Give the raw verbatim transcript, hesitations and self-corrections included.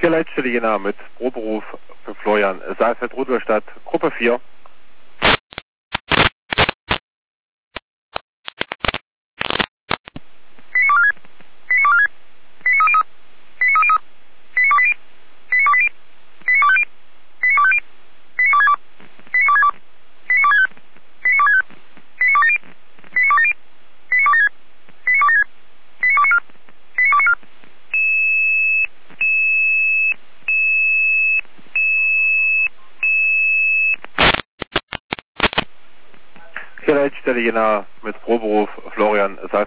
Hier Leitstelle Jena mit Proberuf für Florian Saalfeld-Rudolstadt, Gruppe vier. Hier Leitstelle Jena mit Proberuf Florian Saalfeld.